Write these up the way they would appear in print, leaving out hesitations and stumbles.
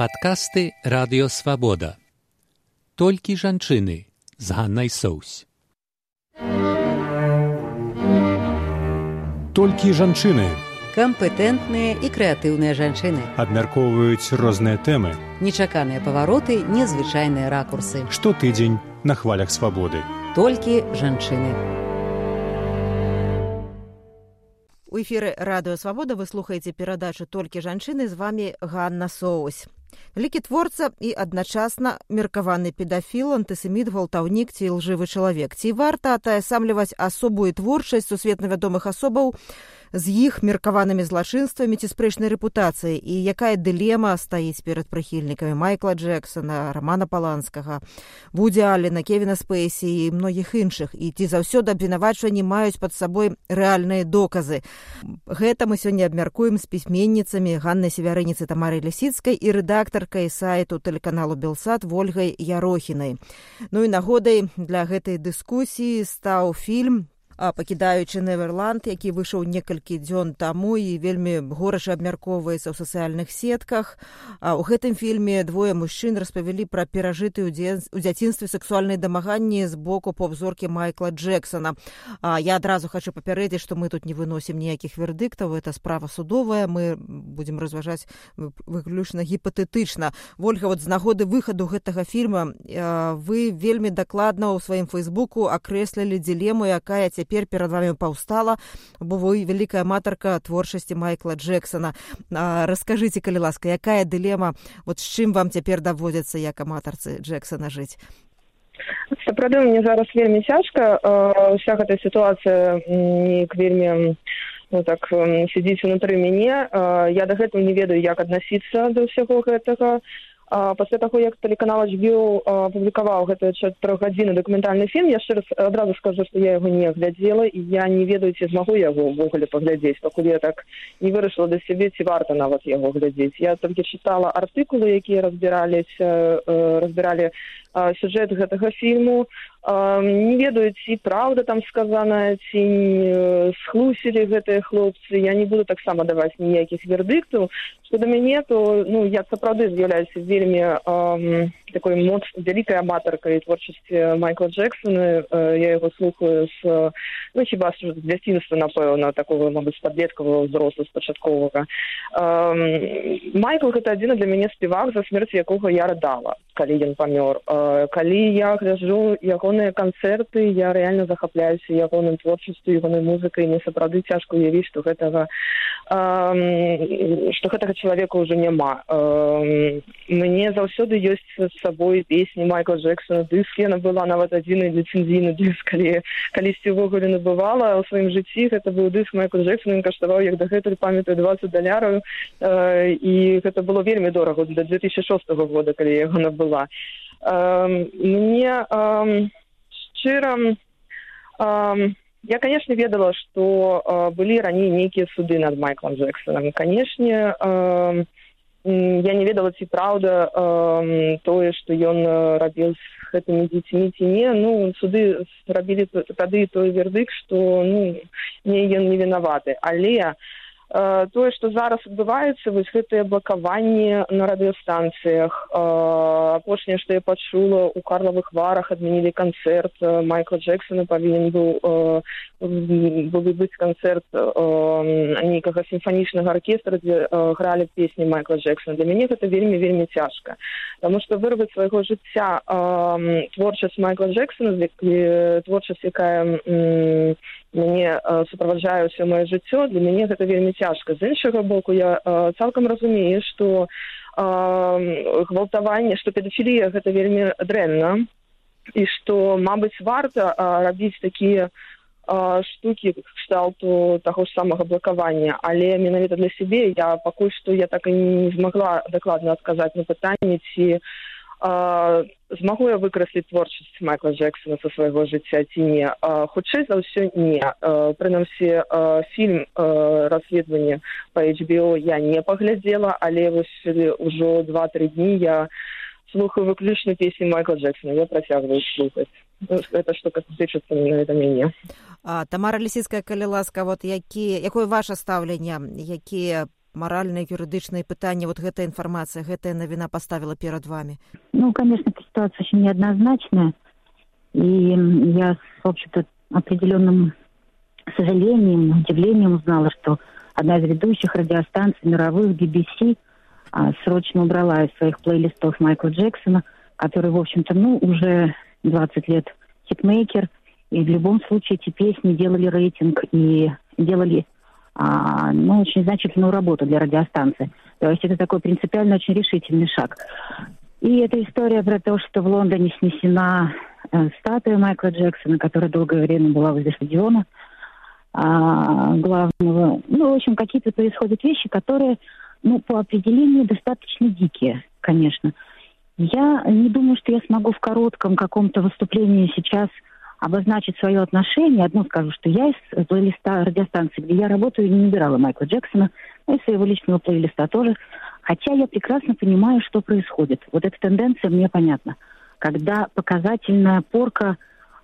Падкасты Радыё Свабода. Толькі жанчыны з Ганнай Соўсь. Толькі жанчыны. Кампетэнтныя і крэатыўныя жанчыны. Абмяркоўваюць розныя тэмы. Нечаканыя павароты, незвычайныя ракурсы. Штотыдзень на хвалях свабоды. Толькі жанчыны. У эфіры Радыё Свабода вы слухаеце перадачу «Толькі жанчыны», з вами Ганна Соўсь. Вялікі творца і адначасна меркаваны педафіл, антысеміт, гвалтаўнік ці лжывы чалавек. Ці варта атаясамліваць асобу і творчасць сусветна вядомых асобаў з іх меркаванымі злачынствамі ці спрэчнай рэпутацыяй? І якая дылема стаіць перад прыхільнікамі Майкла Джексона, Рамана Паланскага, Вуді Аллена, Кевіна Спейсі і многіх іншых? І ці заўсёды абвінавачванні маюць пад сабой рэальныя доказы? Гэта мы сёння абмяркуем з пісьменніцамі Ганнай Севярыніц і Тамарай Лісіцкай і рэдактаркай сайту тэлеканалу Белсат Вольгай Ярохінай. Ну і нагодай для гэтай дыскусіі стаў фільм «Пакідаючы Неверланд», які выйшаў некалькі дзён таму і вельмі горача абмяркоўваецца ў сацыяльных сетках. У гэтым фільме двое мужчын распавялі пра перажытыя ў дзяцінстве сексуальныя дамаганні з боку поп-зоркі Майкла Джексона. Я адразу хочу папярэдзіць, што мы тут не выносім ніякіх вердыктаў, это справа судовая, мы будзем разважаць выключна гіпатэтычна. Вольга, з нагоды выхаду гэтага фільма вы вельмі дакладна ў сваім фейсбуку акрэслілі дилему, якая цяпер перад вами паўстала, бо вы вялікая аматарка творчасці Майкла Джексона. Раскажыце, калі ласка, якая дылема, з чым вам цяпер даводзіцца як аматарцы Джексона жыць? Сапраўды, мне зараз вельмі цяжка. Уся гэтая сітуацыя неяк вельмі сядзіць унутры мяне. Я дагэтуль не ведаю, як аднасіцца да ўсяго гэтага. Пасля таго, як тэлеканал HBO публікаваў гэты 4-гадзінны дакументальны фільм, я яшчэ раз адразу скажу, што я яго не глядзела, і я не ведаю, ці змагу яго ўвогуле паглядзець, пакуль я так не вырашыла для сябе, ці варта нават яго глядзець. Я толькі чытала артыкулы, якія разбіралі сюжэт гэтага фільму. Не ведаю, ці праўда там сказаная, ці схлусілі гэтыя хлопцы. Я не буду таксама даваць ніякіх вердыктаў. Што да мяне, то я сапраўды з'яўляюся вельмі такой вялікай аматаркай творчасці Майкла Джексона. Я яго слухаю хіба з дзяцінства, напэўна, такого, мабыць, падлеткавага ўзросту, з пачатковага. Майкл — гэта адзіны для мяне спевак, за смерць якога я рыдала, калі ён памёр. Калі я гляджу ягоныя канцэрты, я рэальна захапляюся ягоным творчасцю, ягонай музыкай. Мне сапраўды цяжка уявіць, што гэтага чалавека ўжо няма. Мне заўсёды ёсць з сабой песні Майкла Джексона, дыск. Яна была нават адзіны ліцэнзійны дыск, калісьці ўвогуле набывала ў сваім жыцці. Гэта быў дыск Майкла Джексона, ён каштаваў, як дагэтуль памятаю, $20. І гэта было вельмі дорага да 2006 года, калі я яго набыла. Мне шчыра, я, конечно, ведала, што былі раней нейкія суды над Майклом Джексонам. Канешне, я не ведала, ці праўда тое, што ён рабіў з гэтымі дзецьмі, ці не. Суды зрабілі тады той вердыкт, што ён не вінаваты. Але тое, што зараз адбываецца, гэтыя блакаванні на радыёстанцыях. Апошняе, што я пачула, у Карлавых Варах адмянілі канцэрт Майкла Джексона, павінен быў быць канцэрт нейкага сімфанічнага аркестра, дзе гралі песні Майкла Джексона. Для мяне гэта вельмі цяжка. Таму што вырваць свайго жыцця творчасць Майкла Джексона, творчасць, якая мяне суправаджае ўсё маё жыццё, для мяне гэта вельмі цяжка. З іншага боку, я цалкам разумею, што гвалтаванне, што педафілія — гэта вельмі дрэнна, і што, мабыць, варта рабіць такія штукі кшталту таго ж самага блакавання. Але менавіта для сябе пакуль што я так і не змагла дакладна адказаць на пытанне, ці змагу я выкрасліць творчасць Майкла Джексона са свайго жыцця, ці не. Хутчэй за ўсё не. Прынамсі, фільм «Расследаванне» па HBO я не паглядзела, але ўжо 2-3 дні я слухаю выключна песні Майкла Джексона. Я працягваю слухаць. Это што тычыцца менавіта мяне. Тамара Лісіцкая, калі ласка, якое ваше стаўленне, якія маральныя, юрыдычныя пытанні вот гэтая інфармацыя, гэтая навіна поставила перед вами? Ну, конечно, эта ситуация очень неоднозначная. И я, в общем-то, определенным сожалением, удивлением узнала, что одна из ведущих радиостанций мировых, BBC, срочно убрала из своих плейлистов Майкла Джексона, который, в общем-то, уже 20 лет хитмейкер, и в любом случае эти песни делали рейтинг и делали очень значительную работу для радиостанции. То есть это такой принципиально очень решительный шаг. И эта история про то, что в Лондоне снесена статуя Майкла Джексона, которая долгое время была возле стадиона главного. В общем, какие-то происходят вещи, которые, по определению достаточно дикие, конечно. Я не думаю, что я смогу в коротком каком-то выступлении сейчас обозначить свое отношение. Одно скажу, что я из плейлиста радиостанции, где я работаю, не набирала Майкла Джексона, и своего личного плейлиста тоже. Хотя я прекрасно понимаю, что происходит. Вот эта тенденция мне понятна. Когда показательная порка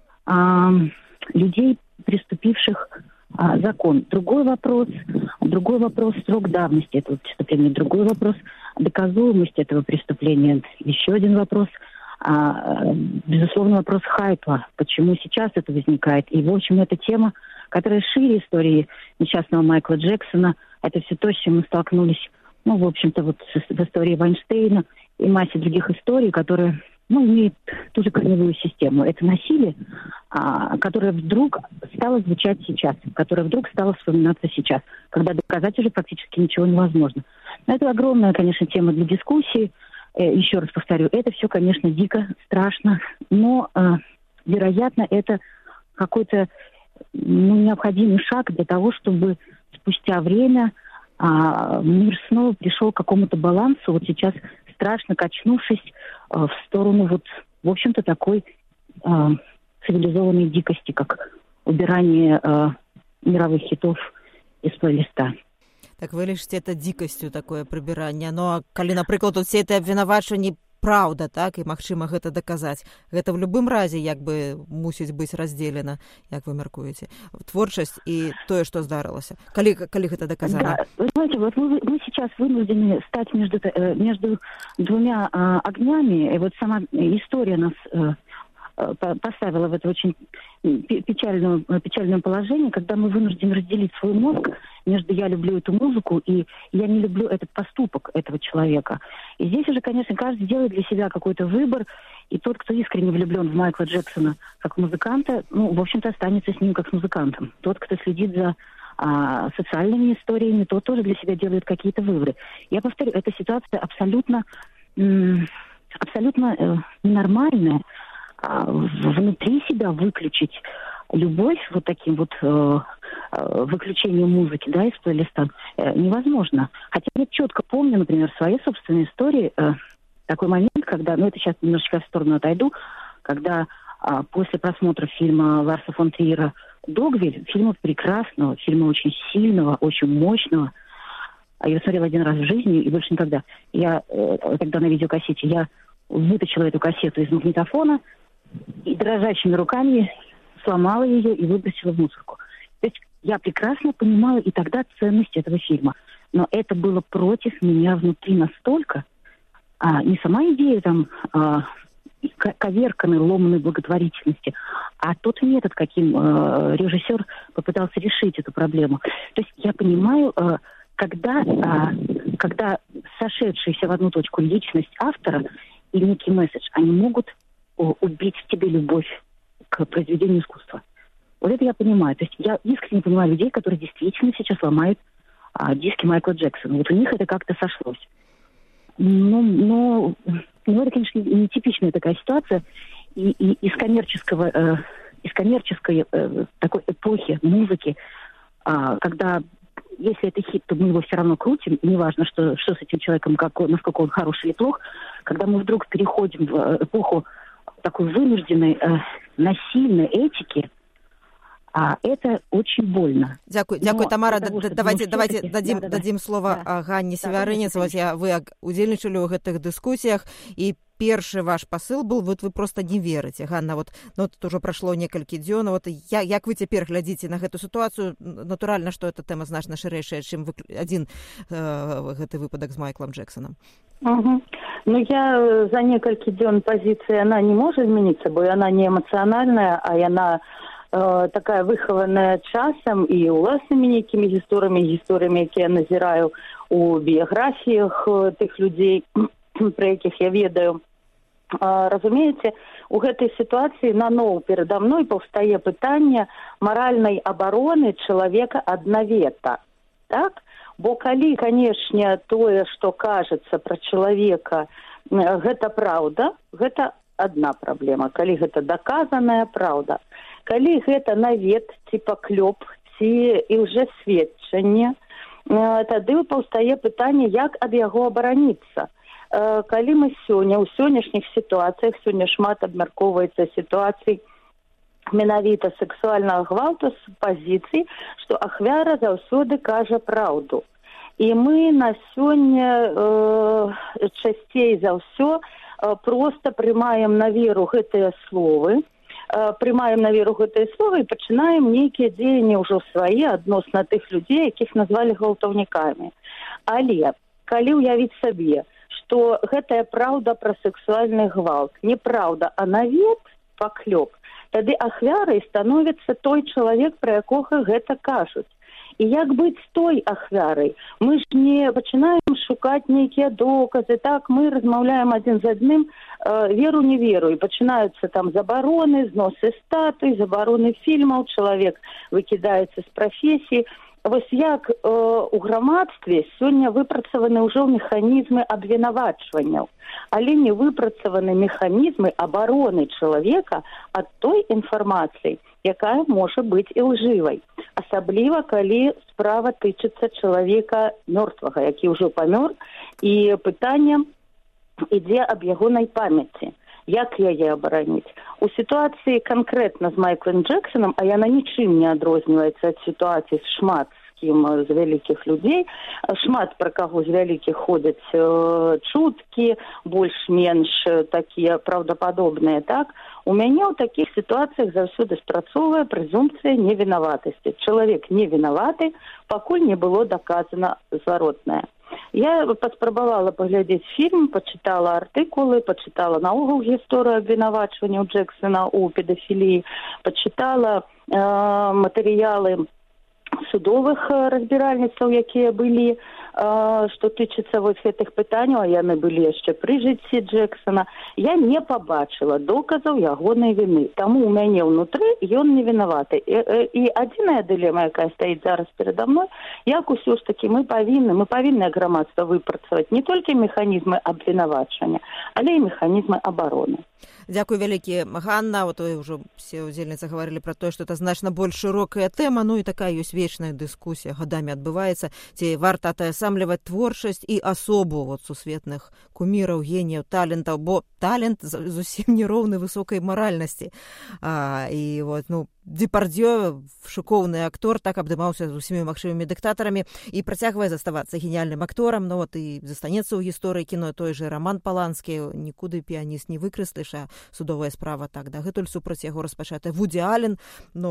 людей, приступивших закон. Другой вопрос срок давности этого преступления. Другой вопрос доказуемость этого преступления. Еще один вопрос безусловно, вопрос хайпа. Почему сейчас это возникает? И, в общем, эта тема, которая шире истории несчастного Майкла Джексона, это все то, с чем мы столкнулись, в общем-то, вот в истории Вайнштейна и массе других историй, которые, имеют ту же корневую систему. Это насилие, которое вдруг стало звучать сейчас, которое вдруг стало вспоминаться сейчас, когда доказать уже практически ничего невозможно. Но это огромная, конечно, тема для дискуссии. Еще раз повторю, это все, конечно, дико, страшно, но, вероятно, это какой-то необходимый шаг для того, чтобы спустя время мир снова пришел к какому-то балансу, вот сейчас страшно качнувшись в сторону, в общем-то, такой цивилизованной дикости, как убирание мировых хитов из плейлиста. Так вы лічыце это дзікасцю такое прыбіранне. А калі, напрыклад, все это абвінавачванні праўда, так, і магчыма гэта даказаць, гэта в любым разе мусіць быць раздзелена, як вы мяркуеце, творчасць і тое, што здарылася, калі гэта доказано? Да, вы знаете, мы сейчас вынуждены стать между двумя огнями, и сама история нас поставила в это очень печальное положение, когда мы вынуждены разделить свой мозг между «я люблю эту музыку» и «я не люблю этот поступок этого человека». И здесь уже, конечно, каждый делает для себя какой-то выбор, и тот, кто искренне влюблен в Майкла Джексона как музыканта, в общем-то, останется с ним как с музыкантом. Тот, кто следит за социальными историями, тот тоже для себя делает какие-то выборы. Я повторю, эта ситуация абсолютно ненормальная. Внутри себя выключить любовь таким выключением музыки, из плейлиста невозможно. Хотя я четко помню, например, в своей собственной истории такой момент, когда, это сейчас немножечко в сторону отойду, когда после просмотра фильма Ларса фон Триера «Догвиль», фильма прекрасного, фильма очень сильного, очень мощного, я смотрела один раз в жизни и больше никогда. Я тогда на видеокассете, я вытащила эту кассету из магнитофона и дрожащими руками сломала ее и выбросила в мусорку. То есть я прекрасно понимала и тогда ценность этого фильма. Но это было против меня внутри настолько, не сама идея коверканной, ломаной благотворительности, а тот метод, каким режиссер попытался решить эту проблему. То есть я понимаю, когда сошедшаяся в одну точку личность автора и некий месседж, они могут убить в тебе любовь к произведению искусства. Вот это я понимаю. То есть я искренне понимаю людей, которые действительно сейчас ломают диски Майкла Джексона. У них это как-то сошлось. Но это, конечно, нетипичная такая ситуация. И из коммерческой такой эпохи музыки, когда если это хит, то мы его все равно крутим, и неважно, что с этим человеком, насколько он хороший или плох, когда мы вдруг переходим в эпоху такой вынужденной, насильной этики, А это очень больно. Дякую, Тамара. Давайте дадим слово Ганне Севярынец. Вы удзельнічалі ў гэтых дыскусіях, і першы ваш посыл был, вот вы просто не верите. Ганна, вот тут уже прошло некалькі дзён. Вот як вы цяпер глядзіце на гэту ситуацию? Натуральна, что эта тэма значна шырэйшая, чым один гэты выпадак з Майклом Джексоном. Угу. Ну, я за некалькі дзён позиция, она не может измениться, бо она не эмоциональная, а она такая выхаваная часам і уласнымі нейкімі гісторыямі, якія я назіраю у біяграфіях тых людзей, про якіх я ведаю. Разумееце, у гэтай сітуацыі наноў перада мной паўстае пытанне маральнай абароны чалавека аднавета. Так? Бо калі, канешне, тое, што кажацца пра чалавека, гэта праўда, гэта адна праблема. Калі гэта даказаная праўда. Калі гэта навет, ці паклёп, ці ілжэсведчанне, тады паўстае пытанне, як ад яго абараніцца. Калі мы сёння, у сённяшніх сітуацыях, сёння шмат абмяркоўваецца сітуацый менавіта сексуальнага гвалту з пазіцыі, што ахвяра заўсёды кажа праўду. І мы на сёння часцей за ўсё проста прымаем на веру гэтыя словы, і пачынаем нейкія дзеянні ўжо свае адносна тых людзей, якіх назвалі гвалтаўнікамі. Але калі ўявіць сабе, што гэтая праўда пра сексуальны гвалт неправда, а навет, паклёп, тады ахвярай становіцца той чалавек, пра якога гэта кажуць. І як быць з той ахвярай? Мы ж не пачынаем шукаць нейкія доказы, так, мы размаўляем адзін з адным, веру не веру, і пачынаюцца там забароны, зносы статуй, забароны фільмаў, чалавек выкідаецца з прафесіі. Вось як у грамадстве сёння выпрацаваны ўжо механізмы абвінавачванняў, але не выпрацаваны механізмы абароны чалавека ад той інфармацыі, якая можа быць ілжывай. Асабліва, калі справа тычыцца чалавека мёртвага, які ўжо памёр, і пытанне ідзе аб ягонай памяці. Як яе абараніць? У сітуацыі канкрэтна з Майклом Джексоном, а яна нічым не адрозніваецца ад сітуацыі з шмат з кім з вялікіх людзей, шмат пра каго з вялікіх ходзяць чуткі, больш-менш такія праўдападобныя, так? У мяне ў такіх сітуацыях заўсёды спрацоўвае прэзумпцыя невінаватасці. Чалавек не вінаваты, пакуль не было даказана зваротнае. Я паспрабавала паглядзець фільм, пачытала артыкулы, пачытала наогул гісторыю абвінавачвання Джексона ў педафіліі, пачытала матэрыялы судовых разбіральніцтваў, якія былі, што тычыцца вось гэтых пытанняў, а яны былі яшчэ пры жыцці Джексона. Я не пабачыла доказаў ягонай віны. Таму ў мяне ўнутры ён не вінаваты. І адзіная дылема, якая стаіць зараз перада мной, як усё ж такі мы павінны грамадства выпрацаваць не толькі механізмы абвінавачвання, але і механізмы абароны. Дзякуй вялікі, Ганна. Вот вы ўжо все удзельніцы гаварылі пра тое, што это значна больш шырокая тэма, ну і такая ёсць вечная дыскусія гадамі адбываецца, ці варта атаясамліваць творчасць і асобу вот сусветных куміраў, геніяў, талентаў, бо талент зусім не роўны высокай маральнасці. І вот, Депардьё, шыкоўны актор, так абдымаўся з усімі магчымымі дыктатарамі і працягвае заставацца геніяльным акторам, но вот і застанецца ў гісторыі кіно той же Роман Паланскі, нікуды піяніст не выкрэсліш, а судовая справа так дагэтуль супраць яго распачатая. Вуді Аллен,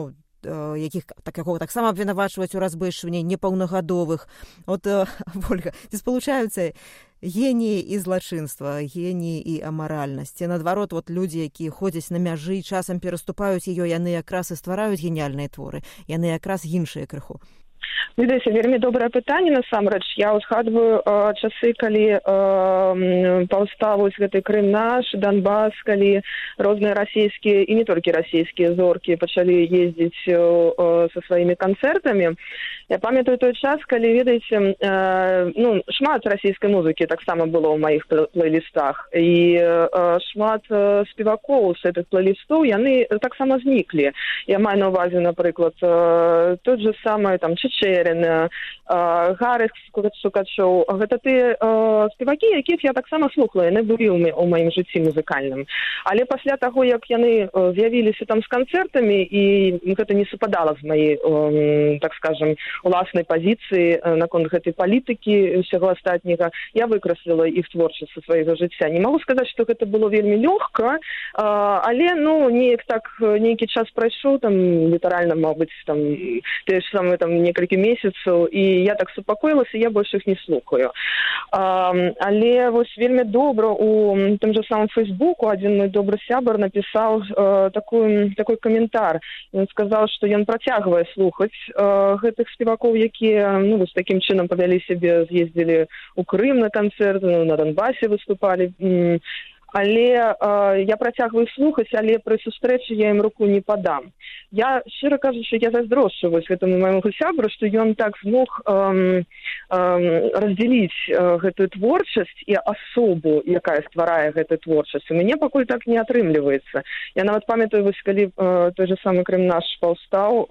якого таксама абвінавачваюць у разбойстваванні непаўнагадовых. От, Ольга, ці спалучаюцца геніі і злачынства, геніі і амаральнасць. Наадварот, людзі, якія ходзяць на мяжы, часам пераступаюць яе, яны якраз і ствараюць геніяльныя творы, яны якраз іншыя крыху. Ведаеце, вельмі добрае пытанне, насамрэч. Я ўзгадваю часы, калі паўстаў гэты Крым наш, Донбас, калі розныя расійскія і не толькі расійскія зоркі пачалі ездзіць са сваімі канцэртамі. Я памятаю той час, калі, ведаеце, шмат расійскай музыкі таксама было ў маіх плейлістах, і шмат спевакоў з гэтых плейлістаў, яны таксама зніклі. Я маю на ўвазе, напрыклад, тот же самый там Чечеря, Чечерина, Гарых Сукачоў. Гэта тыя спевакі, якіх я таксама слухала, яны былі ў маім жыцці музыкальным. Але пасля таго, як яны з'явіліся там з канцэртамі, і гэта не супадала з маей, так скажем, уласнай пазіцыі наконт гэтай палітыкі і ўсяго астатняга, я выкрасліла іх творчасць са свайго жыцця. Не магу сказаць, што гэта было вельмі лёгка, але, неяк так, нейкі час прайшоў, там, літаральна, мабыць, там, тыя ж самыя, там, некалькі месяцаў, і я так супакоілася, я больш іх не слухаю. Але, вось, вельмі добра у тым жа самым Фейсбуку адзін мой добры сябар напісаў такой каментар. Ён сказаў, што ён працягвае слухаць гэтых спевакоў, якія, вось такім чынам павялі сябе, з'ездзілі ў Крым на канцэрт, на Донбасе выступалі. Але я працягваю слухаць, але пры сустрэчы я ім руку не падам. Я, шчыра кажучы, я зайздрошчу вось гэтаму майму сябру, што ён так змог раздзяліць гэтую творчасць і асобу, якая стварае гэтую творчасць. У мяне пакуль так не атрымліваецца. Я нават памятаю, вось калі той же самы Крым наш паўстаў,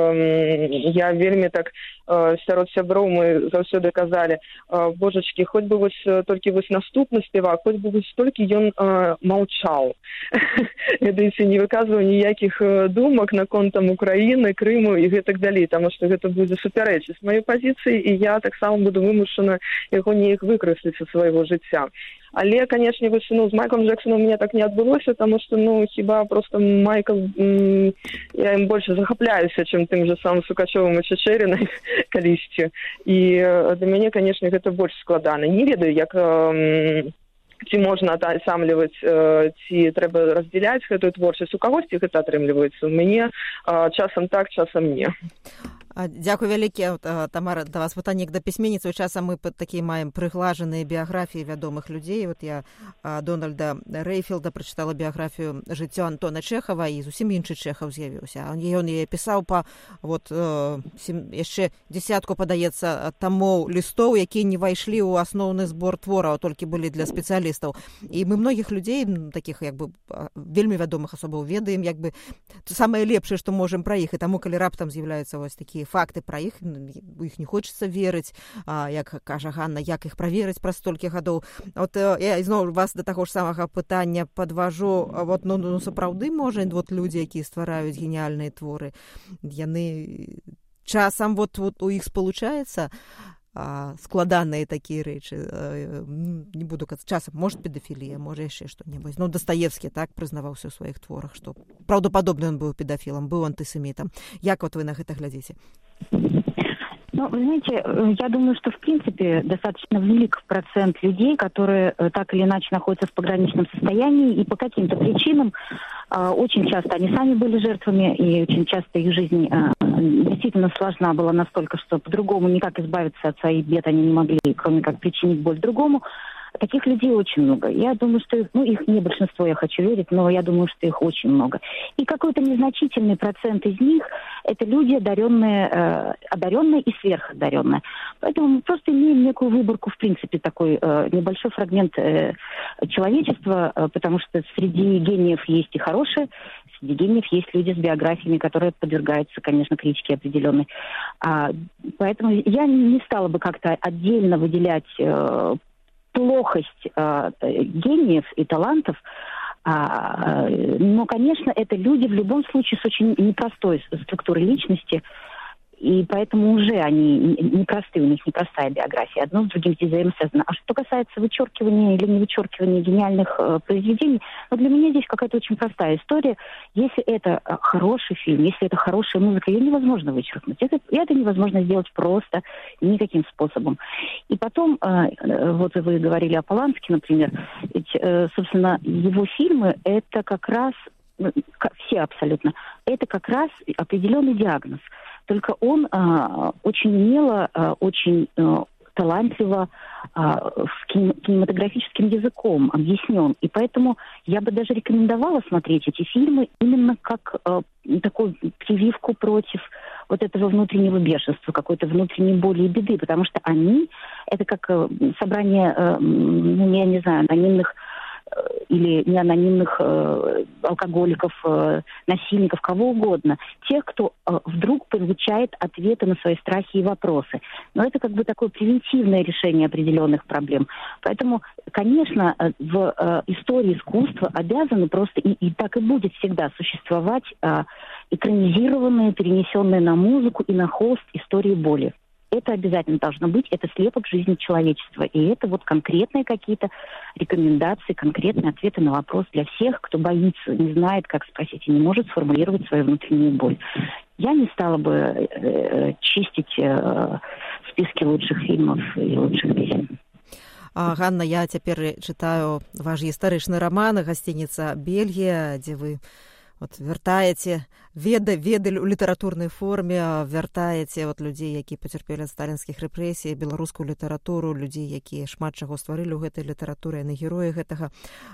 я вельмі так сярод сяброў мы заўсёды казалі: божачкі, хоць бы вось толькі вось наступны спевак, хоць бы вось толькі ён маўчаў. Ведаеце, не выказваў ніякіх думак наконт там Украіны, Крыму і гэтак далей, таму што гэта будзе супярэчыць маёй пазіцыі, і я таксама буду вымушана яго неяк выкрасліць са свайго жыцця. Але, канешне, вось, з Майклом Джексоном у меня так не адбылося, таму што, хіба проста Майкл, я ім больш захапляюся, чым тым же самым Сукачовым і Чечеринай калісьці. І для мяне, канешне, гэта больш складана. Не ведаю, як ці можна атасамліваць, ці трэба раздзяляць гэтую творчасць. У кагосьці гэта атрымліваецца. У мяне часам так, часам не. Дзякуй вялікі, Тамара, да вас пытанне да пісьменніцы. Часам мы такія маем прыглажаныя біяграфіі вядомых людзей. Вот я Дональда Рэйфілда прачытала біяграфію жыццё Антона Чэхава, і зусім іншы Чэхаў з'явіўся. Ён яе пісаў па яшчэ дзесятку, падаецца, тамоў лістоў, якія не вайшлі ў асноўны збор твораў, толькі былі для спецыялістаў. І мы многіх людзей, такіх вельмі вядомых асобаў, ведаем самае лепшае, што можам пра іх. І таму, калі раптам з'яўляюцца вось такія факты пра іх, у іх не хочацца верыць, як кажа Ганна, як іх праверыць праз столькі гадоў. От я ізноў вас да таго ж самага пытання падважу. Сапраўды, можа, людзі, якія ствараюць геніяльныя творы, яны часам у іх спалучаецца складаныя такія рэчы. Не буду казаць, часам, можа, педафілія, можа, яшчэ што-небудзь. Дастаевскі так прызнаваўся ў сваіх творах, што праўдападобна ён быў педафілам, быў антысемітам. Як вы на гэта глядзіце? Вы знаете, я думаю, что в принципе достаточно велик процент людей, которые так или иначе находятся в пограничном состоянии, и по каким-то причинам очень часто они сами были жертвами, и очень часто их жизнь действительно сложна была настолько, что по-другому никак избавиться от своих бед они не могли, кроме как причинить боль другому. Таких людей очень много. Я думаю, что их не большинство, я хочу верить, но я думаю, что их очень много. И какой-то незначительный процент из них – это люди, одаренные и сверходаренные. Поэтому мы просто имеем некую выборку, в принципе, такой небольшой фрагмент человечества, потому что среди гениев есть и хорошие, среди гениев есть люди с биографиями, которые подвергаются, конечно, критике определенной. Поэтому я не стала бы как-то отдельно выделять плохость гениев и талантов, но, конечно, это люди в любом случае с очень непростой структурой личности, и поэтому уже они непростые, у них непростая биография. Одно с другим здесь взаимосвязано. А что касается вычеркивания или не вычеркивания гениальных произведений, для меня здесь какая-то очень простая история. Если это хороший фильм, если это хорошая музыка, ее невозможно вычеркнуть. Это невозможно сделать просто никаким способом. И потом, вот вы говорили о Полански, например, ведь, собственно, его фильмы, это как раз, все абсолютно, это как раз определенный диагноз. Только он очень умело, очень талантливо с кинематографическим языком объяснен. И поэтому я бы даже рекомендовала смотреть эти фильмы именно как такую прививку против вот этого внутреннего бешенства, какой-то внутренней боли и беды, потому что они, это как собрание, я не знаю, анонимных или неанонимных алкоголиков, насильников, кого угодно. Тех, кто вдруг получает ответы на свои страхи и вопросы. Но это как бы такое превентивное решение определенных проблем. Поэтому, конечно, в истории искусства обязаны просто, и так и будет всегда существовать экранизированные, перенесенные на музыку и на холст истории боли. Это обязательно должно быть, это слепок жизни человечества. И это вот конкретные какие-то рекомендации, конкретные ответы на вопрос для всех, кто боится, не знает, как спросить и не может сформулировать свою внутреннюю боль. Я не стала бы чистить списки лучших фильмов и лучших песен. Ганна, я цяпер чытаю ваш гістарычны роман «Гостиница Бельгия», дзе вы вяртаеце веды ў літаратурнай форме, вяртаеце людзей, якія пацярпелі ад сталінскіх рэпрэсій, беларускую літаратуру, людзей, якія шмат чаго стварылі ў гэтай літаратуры, яны героі гэтага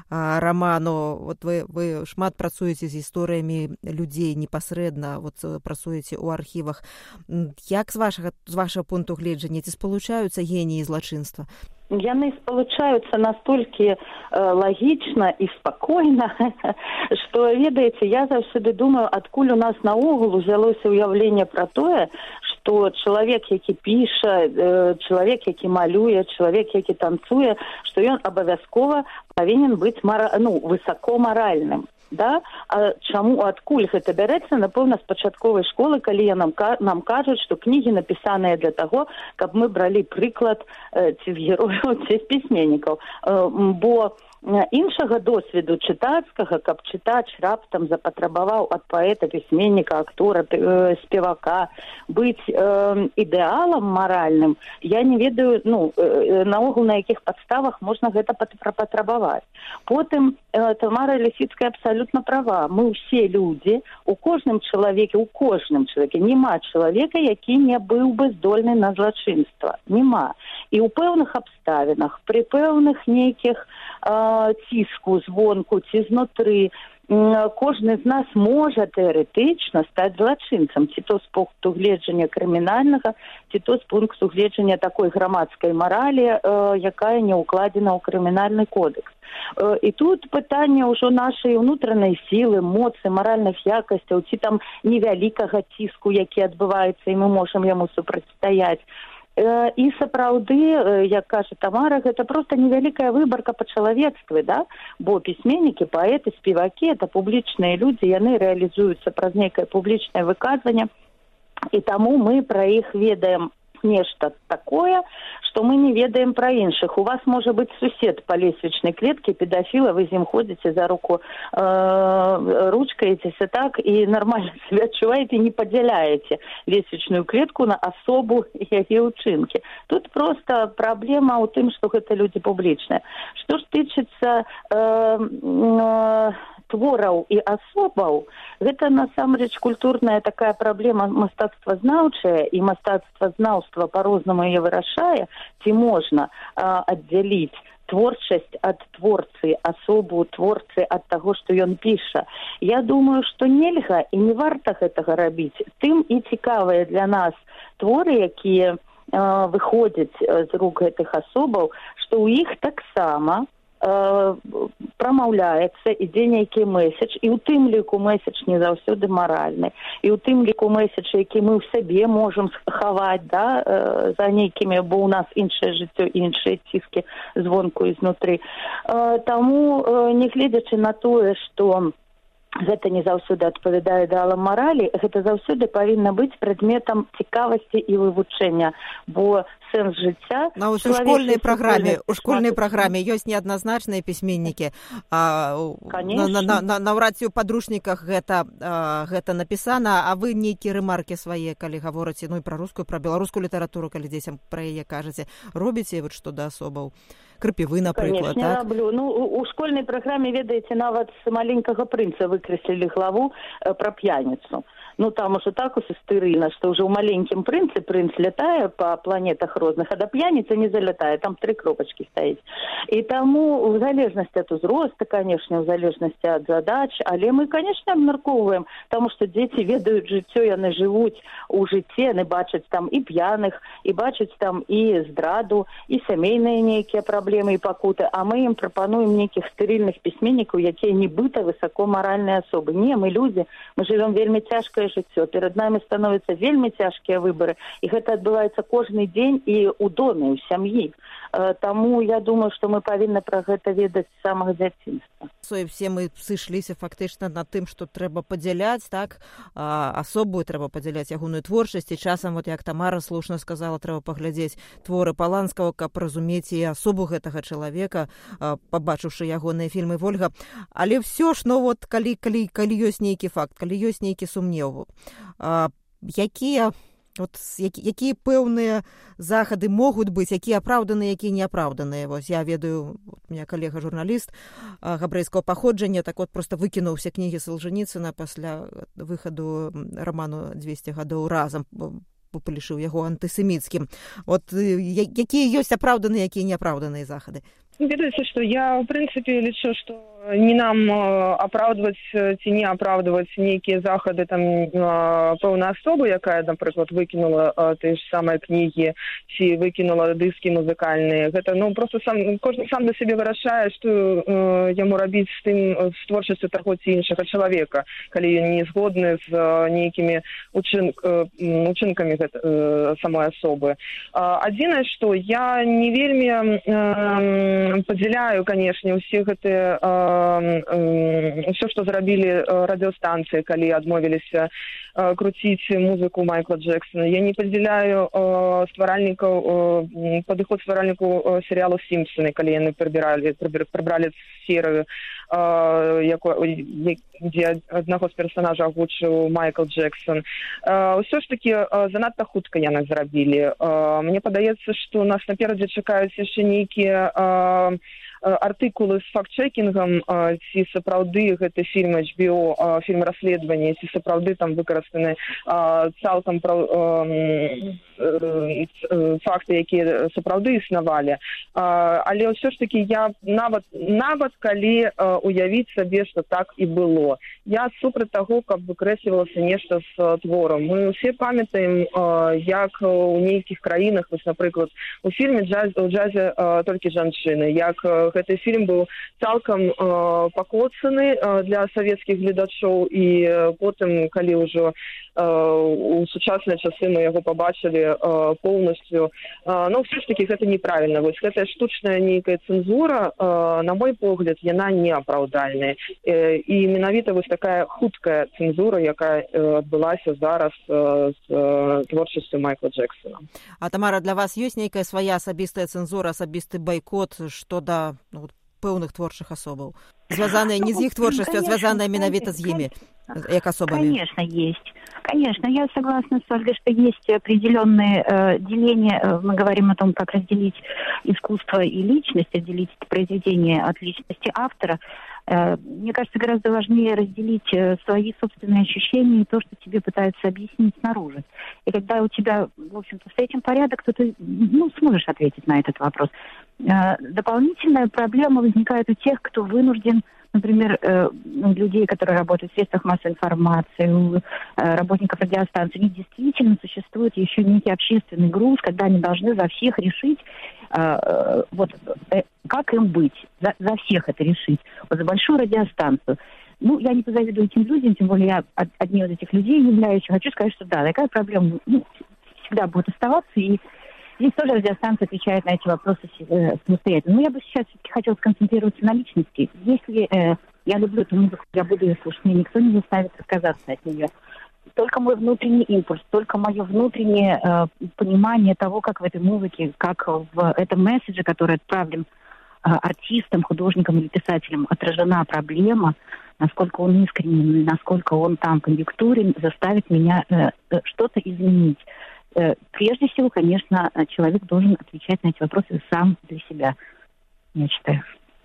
раману. Вы шмат працуеце з гісторыямі людзей непасрэдна, працуеце ў архівах. Як з вашага пункту гледжання, ці спалучаюцца геніі злачынства? Яны спалучаюцца настолькі лагічна і спакойна, што, ведаеце, я заўсёды думаю, адкуль у нас наогул узялося ўяўленне пра тое, што чалавек, які піша, чалавек, які малюе, чалавек, які танцуе, што ён абавязкова павінен быць высокомаральным. Да? А чаму, адкуль гэта бярэцца? Напэўна, з пачатковай школы, калі нам кажуць, што кнігі напісаныя для таго, каб мы бралі прыклад ці з герояў, ці з пісьменнікаў. Бо іншага досведу чытацкага, каб чытач раптам запатрабаваў ад паэта, пісьменніка, актора, спевака быць ідэалам маральным, я не ведаю, наогул на якіх падставах можна гэта патрабаваць. Потым Тамара Лісіцкая абсалютна права. Мы ўсе людзі, у кожным чалавеке, няма чалавека, які не быў бы здольны на злачынства. Няма. І ў пэўных абставінах, пры пэўных нейкіх ціску звонку ці знутры, кожны з нас можа тэарэтычна стаць злачынцам, ці то з пункту гледжання крымінальнага, ці то з пункту гледжання такой грамадскай маралі, якая не ўкладзена ў крымінальны кодекс. І тут пытанне ўжо нашай унутранай сілы, моцы, маральных якасцяў, ці там невялікага ціску, які адбываецца, і мы можам яму супрацьстаяць. І сапраўды, як кажа Тамара, гэта проста невялікая выбарка па чалавецтве, да? Бо пісьменнікі, паэты, спевакі — это публічныя людзі, яны рэалізуюцца праз нейкае публічнае выказванне, і таму мы пра іх ведаем нешта такое, што мы не ведаем пра іншых. У вас можа быць сусед па лесвічнай клеткі, педафіла, вы з ім ходзіце за руку, ручкаецеся так і нармальна себя адчуваеце, не падзяляеце лесвічную клетку на асобу яе ўчынкі. Тут проста праблема ў тым, што гэта людзі публічныя. Што ж тычыцца твораў і асобаў, гэта насамрэч культурная такая праблема мастацтвазнаўчая, і мастацтвазнаўства па-рознаму яе вырашае, ці можна аддзяліць творчасць ад творцы, асобу творцы ад таго, што ён піша. Я думаю, што нельга і не варта гэтага рабіць. Тым і цікавыя для нас творы, якія выходзяць з рук гэтых асобаў, што ў іх таксама прамаўляецца, ідзе нейкі меседж, і ў тым ліку меседж не заўсёды маральны, і ў тым ліку меседж, які мы ў сабе можам хаваць, да, за нейкімі, бо ў нас іншае жыццё, іншыя ціскі звонку і знутры. Таму, не гледзячы на тое, што гэта не заўсёды адпавядае ідэалам маралі, гэта заўсёды павінна быць прадметам цікавасці і вывучэння, бо сэнс жыцця... У школьнай праграме ёсць неадназначныя пісьменнікі. Наўрад ці ў падручніках гэта напісана, а вы нейкія рэмаркі свае, калі гаворыце, і пра рускую, пра беларускую літаратуру, калі дзецям пра яе кажаце, робіце што да асобаў? Крапівы, напрыклад, так? Конечно, раблю. У школьнай праграме, ведаеце, нават з маленькага прынца выкрэслілі главу пра п'яніцу. там уже так уж истерильно, что уже у маленьким принц летая по планетах розных, а до пьяницы не залетая, там 3 кропочки стоит. И тому в залежности от узроста, конечно, в залежности от задач, але мы, конечно, обмерковываем, потому что дети ведают жыццё, яны живут у жыцці, яны бачаць там и пьяных, и бачаць там и здраду, и семейные некие проблемы и покуты, а мы им пропонуем неких стерильных письменников, якія нібыта высокоморальные особы. Не, мы люди, мы живем вельмі цяжкае жыццё, перед нами становятся вельмі цяжкія выборы, и это отбывается каждый день и у доме, у семьи. Тому я думаю, что мы повинны про гэта ведаць з самого дзяцінства. Все мы сышліся фактычна над тым, што трэба падзяляць, так, асобу трэба падзяляць ягоную творчасць, і часам, вот як Тамара слушна сказала, трэба паглядзець творы Паланскага, каб разумець і асобу гэтага чалавека, пабачыўшы ягоныя фільмы. Вольга, але ўсё ж, ну вот, калі ёсць нейкі факт, калі ёсць нейкі сумнеў, якія пэўныя захады могуць быць, якія апраўданыя, якія неапраўданыя. Вось я ведаю, у меня калега-журналіст габрэйскага паходжання, так вот просто выкінуў усе кнігі Салжаніцына пасля выхаду раману «200 гадоў разам», палішыў яго антысеміцкім. Вот якія ёсць апраўданыя, якія неапраўданыя захады? Ведаеце, што я, в прынцыпе, лічу, што не нам апраўдваць ці не апраўдваць нейкія захады там пэўна асоба, якая, напрыклад, выкінула тыя ж самыя кнігі ці выкінула дыскі музыкальныя. Гэта, просто кожны сам для сябе вырашае, што яму рабіць з творчасцю таго ці іншага чалавека, калі ён не згодны з нейкімі учынкамі самой асобы. Адзінае, што я не вельмі падзяляю, канешне, усе гэтыя ўсё, што зрабілі радыёстанцыі, калі адмовіліся круціць музыку Майкла Джексона. Я не падзяляю падыход стваральнікаў серыялу «Сімпсоны», калі яны прыбралі серыю, дзе аднаго з персонажаў агучыў Майкл Джексон. Ўсё ж такі занадта хутка яны зрабілі. Мне падаецца, што нас наперадзе чакаюць яшчэ нейкія артыкулы з факт-чекінгам, ці сапраўды гэты фільм HBO, фільм расследавання, ці сапраўды там выкарыстаны цалкам факты, якія сапраўды існавалі. Але ўсё ж такі я нават калі уявіць сабе, што так і было. Я супраць таго, каб выкрэслівалася нешта з творам. Мы ўсе памятаем, як у нейкіх краінах, вось, напрыклад, у фільме «У джазе толькі жанчыны», як гэты фільм быў цалкам пакоцаны для савецкіх гледачоў, і потым, калі ўжо у сучасныя часы мы яго пабачылі поўнасцю. Все ж такі гэта неправільна. Вось гэтая штучная нейкая цэнзура, на мой погляд, яна неапраўдальная. І менавіта вось такая хуткая цэнзура, якая адбылася зараз з творчасцю Майкла Джексона. А, Тамара, для вас ёсць нейкая свая асабістая цэнзура, асабісты байкот, што да пэўных творчых асобаў? Звязаныя не з іх творчасцю, а звязаныя менавіта з імі, як асобамі? Конечно, есть. Конечно, я согласна с Ольгой, что есть определенные деления. Мы говорим о том, как разделить искусство и личность, отделить произведение от личности автора. Мне кажется, гораздо важнее разделить свои собственные ощущения и то, что тебе пытаются объяснить снаружи. И когда у тебя, в общем-то, с этим порядок, то ты сможешь ответить на этот вопрос. Дополнительная проблема возникает у тех, кто вынужден, например, людей, которые работают в средствах массовой информации, у работников радиостанций, у них действительно существует еще некий общественный груз, когда они должны за всех решить, как им быть, за всех это решить. Вот за большую радиостанцию. Я не позавидую этим людям, тем более я одним из этих людей являюсь. Хочу сказать, что да, такая проблема всегда будет оставаться, и здесь тоже радиостанция отвечает на эти вопросы самостоятельно. Но я бы сейчас все-таки хотела сконцентрироваться на личности. Если я люблю эту музыку, я буду ее слушать, мне никто не заставит отказаться от нее. Только мой внутренний импульс, только мое внутреннее понимание того, как в этой музыке, как в этом месседже, который отправлен артистам, художникам или писателям, отражена проблема, насколько он искренен, насколько он там конъюнктурен, заставит меня что-то изменить. Прежде всего, конечно, человек должен отвечать на эти вопросы сам для себя, я считаю.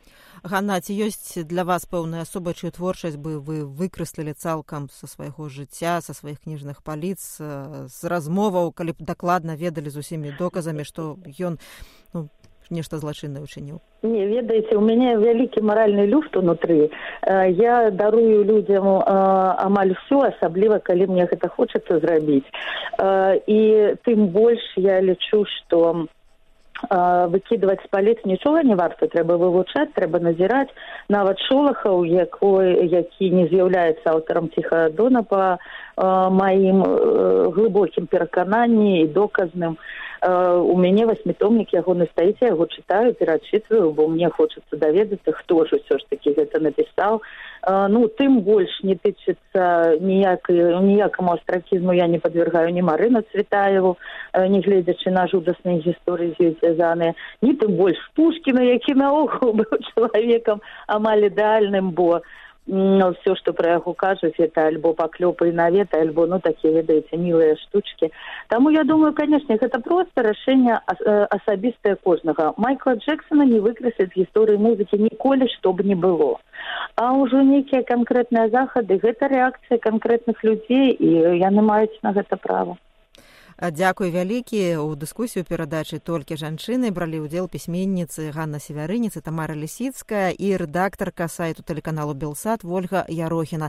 Ганна, ці ёсць для вас пэўная асоба, чую творчасць бы вы выкрэслілі цалкам са свайго жыцця, са сваіх кніжных паліц, з размоваў, калі б дакладна ведалі з усімі доказамі, што ён нешта злачыннае ўчыніў? Не, ведаеце, у мяне вялікі маральны люфт унутры. Я дарую людзям амаль ўсё, асабліва, калі мне гэта хочацца зрабіць. І тым больш я лічу, што выкидываць з паліц нічога не варта, трэба вывучаць, трэба назіраць. Нават Шолахаў, які не з'яўляецца аўтарам Ціхага Дона па маім глыбокім перакананні і доказным, у мяне 8-томнік ягоны стаіць, я яго чытаю, перачытваю, бо мне хочацца даведацца, хто ж усё ж такі гэта напісаў. Тым больш не тычыцца ніякаму астракізму я не падвяргаю ні Марыну Цветаеву, не гледзячы на жудасныя гісторыі з ёй звязаныя, ні тым больш Пушкіна, які наогул быў чалавекам амаль ідэальным, бо все, што пра яго кажуць, это альбо паклёпы і наветы, альбо, такія, ведаеце, мілыя штучкі. Таму я думаю, канешне, гэта проста рашэнне асабістае кожнага. Майкла Джексона не выкрэсліць з гісторыі музыкі ніколі, што б не было. А ўжо нейкія канкрэтныя захады, гэта рэакцыя канкрэтных людзей, і яны маюць на гэта права. Дзякуй вялікі. У дыскусію перадачы «Толькі жанчыны» бралі ўдзел пісьменніцы Ганна Севярыніц, Тамара Лісіцкая і рэдактарка сайту тэлеканалу «Белсат» Вольга Ярохіна.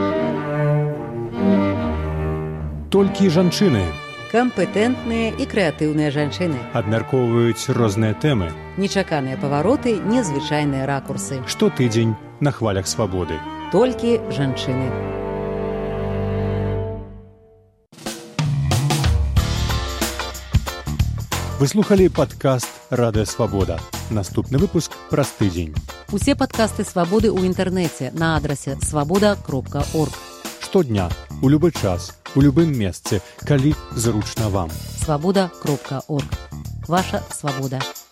Толькі жанчыны. Кампетэнтныя і крэатыўныя жанчыны. Абмяркоўваюць розныя тэмы. Нечаканыя павароты, незвычайныя ракурсы. Штотыдзень на хвалях свабоды. Толькі жанчыны. Вы слухалі падкаст «Радыё Свабода». Наступны выпуск праз тыдзень. Усе падкасты «Свабоды» ў інтэрнэце на адрасе свабода.орг. Штодня, у любы час, у любым месцы, калі зручна вам. Свабода.орг. Ваша свабода.